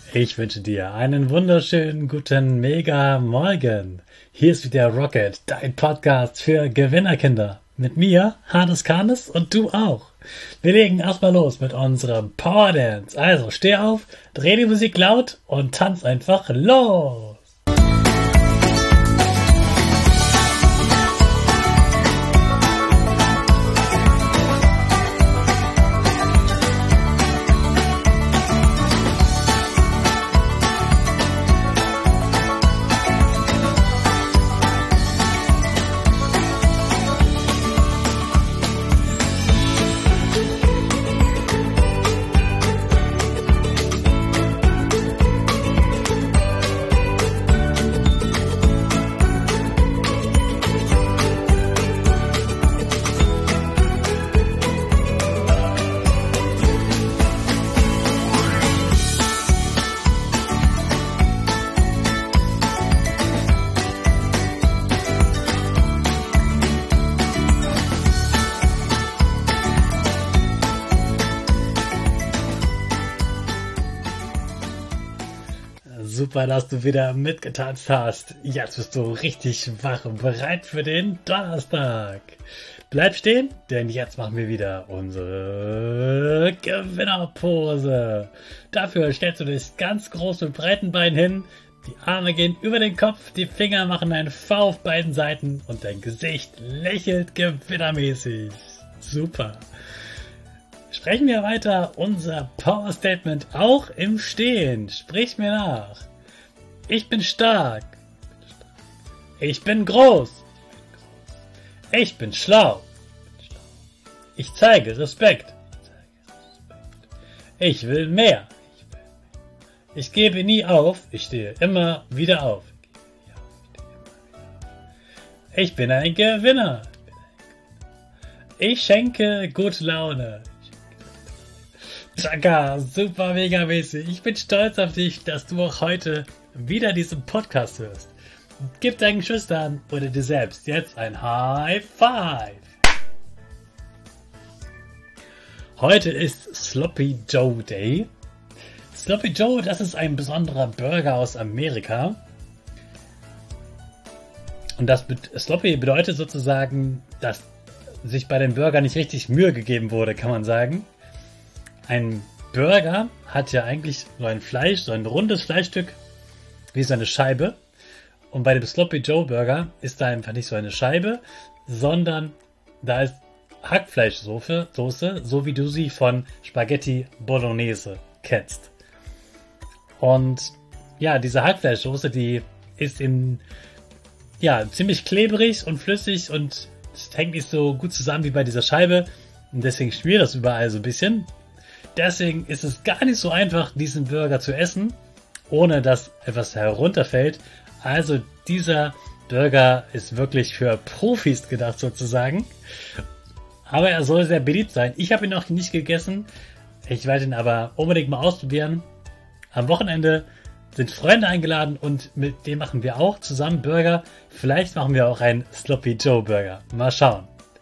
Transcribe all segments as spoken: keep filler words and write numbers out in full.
Ich wünsche dir einen wunderschönen guten Mega Morgen. Hier ist wieder Rocket, dein Podcast für Gewinnerkinder. Mit mir, Hannes Karnes und du auch. Wir legen erstmal los mit unserem Power Dance. Also steh auf, dreh die Musik laut und tanz einfach los. Super, dass du wieder mitgetanzt hast. Jetzt bist du richtig wach und bereit für den Donnerstag. Bleib stehen, denn jetzt machen wir wieder unsere Gewinnerpose. Dafür stellst du dich ganz groß mit breiten Beinen hin. Die Arme gehen über den Kopf, die Finger machen ein V auf beiden Seiten und dein Gesicht lächelt gewinnermäßig. Super. Sprechen wir weiter unser Power Statement auch im Stehen. Sprich mir nach. Ich bin stark. Ich bin groß. Ich bin schlau. Ich zeige Respekt. Ich will mehr. Ich gebe nie auf. Ich stehe immer wieder auf. Ich bin ein Gewinner. Ich schenke gute Laune. Tschakka, super mega mäßig. Ich bin stolz auf dich, dass du auch heute wieder diesen Podcast hörst. Gib deinen Geschwistern oder dir selbst jetzt ein High Five. Heute ist Sloppy Joe Day. Sloppy Joe, das ist ein besonderer Burger aus Amerika. Und das Sloppy bedeutet sozusagen, dass sich bei dem Burger nicht richtig Mühe gegeben wurde, kann man sagen. Ein Burger hat ja eigentlich so ein Fleisch, so ein rundes Fleischstück, wie so eine Scheibe. Und bei dem Sloppy Joe Burger ist da einfach nicht so eine Scheibe, sondern da ist Hackfleischsoße, Soße, so wie du sie von Spaghetti Bolognese kennst. Und ja, diese Hackfleischsoße, die ist in, ja, ziemlich klebrig und flüssig und es hängt nicht so gut zusammen wie bei dieser Scheibe. Und deswegen schmiert das überall so ein bisschen. Deswegen ist es gar nicht so einfach, diesen Burger zu essen, ohne dass etwas herunterfällt. Also dieser Burger ist wirklich für Profis gedacht sozusagen. Aber er soll sehr beliebt sein. Ich habe ihn noch nicht gegessen. Ich werde ihn aber unbedingt mal ausprobieren. Am Wochenende sind Freunde eingeladen und mit denen machen wir auch zusammen Burger. Vielleicht machen wir auch einen Sloppy Joe Burger. Mal schauen.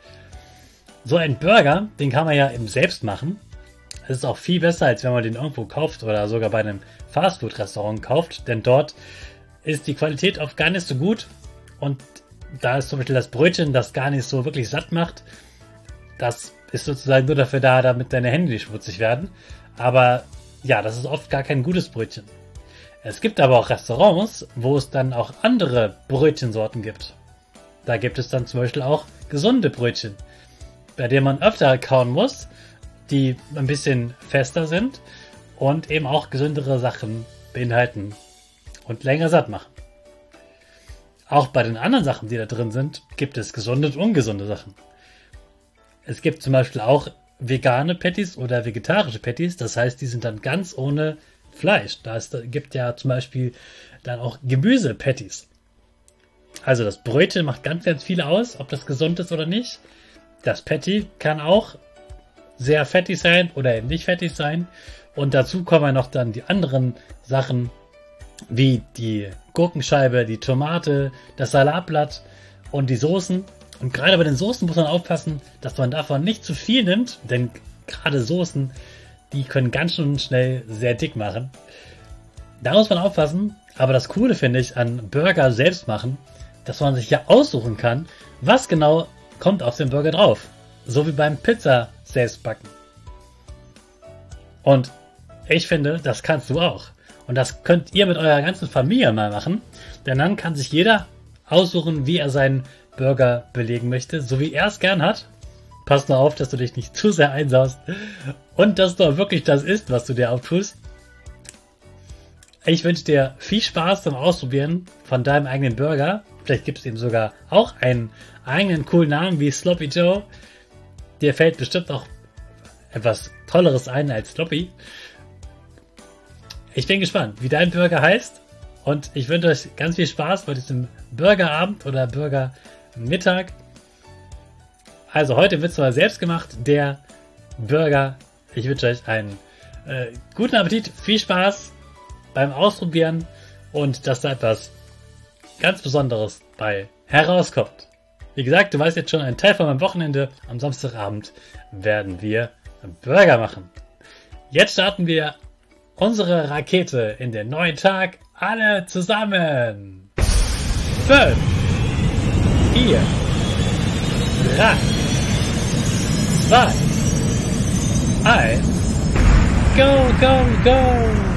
So ein Burger, den kann man ja eben selbst machen. Es ist auch viel besser, als wenn man den irgendwo kauft oder sogar bei einem Fastfood-Restaurant kauft, denn dort ist die Qualität oft gar nicht so gut und da ist zum Beispiel das Brötchen, das gar nicht so wirklich satt macht. Das ist sozusagen nur dafür da, damit deine Hände nicht schmutzig werden. Aber ja, das ist oft gar kein gutes Brötchen. Es gibt aber auch Restaurants, wo es dann auch andere Brötchensorten gibt. Da gibt es dann zum Beispiel auch gesunde Brötchen, bei denen man öfter kauen muss, die ein bisschen fester sind und eben auch gesündere Sachen beinhalten und länger satt machen. Auch bei den anderen Sachen, die da drin sind, gibt es gesunde und ungesunde Sachen. Es gibt zum Beispiel auch vegane Patties oder vegetarische Patties, das heißt, die sind dann ganz ohne Fleisch. Da ist, gibt ja zum Beispiel dann auch Gemüse-Patties. Also das Brötchen macht ganz, ganz viel aus, ob das gesund ist oder nicht. Das Patty kann auch sehr fettig sein oder eben nicht fettig sein. Und dazu kommen noch dann die anderen Sachen, wie die Gurkenscheibe, die Tomate, das Salatblatt und die Soßen. Und gerade bei den Soßen muss man aufpassen, dass man davon nicht zu viel nimmt, denn gerade Soßen, die können ganz schön schnell sehr dick machen. Da muss man aufpassen, aber das Coole finde ich an Burger selbst machen, dass man sich ja aussuchen kann, was genau kommt auf den Burger drauf. So wie beim Pizza selbst backen. Und ich finde, das kannst du auch. Und das könnt ihr mit eurer ganzen Familie mal machen, denn dann kann sich jeder aussuchen, wie er seinen Burger belegen möchte, so wie er es gern hat. Pass nur auf, dass du dich nicht zu sehr einsaust und dass du auch wirklich das isst, was du dir auftust. Ich wünsche dir viel Spaß beim Ausprobieren von deinem eigenen Burger. Vielleicht gibt es ihm sogar auch einen eigenen coolen Namen wie Sloppy Joe. Dir fällt bestimmt auch etwas Tolleres ein als Sloppy. Ich bin gespannt, wie dein Burger heißt. Und ich wünsche euch ganz viel Spaß bei diesem Burgerabend oder Burgermittag. Also heute wird es mal selbst gemacht, der Burger. Ich wünsche euch einen äh, guten Appetit, viel Spaß beim Ausprobieren und dass da etwas ganz Besonderes bei herauskommt. Wie gesagt, du weißt jetzt schon, ein Teil von meinem Wochenende. Am Samstagabend werden wir Burger machen. Jetzt starten wir unsere Rakete in den neuen Tag. Alle zusammen. Fünf, vier, drei, zwei, eins. Go, go, go!